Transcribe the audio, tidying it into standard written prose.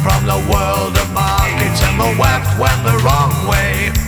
from the world of markets, and the left went the wrong way.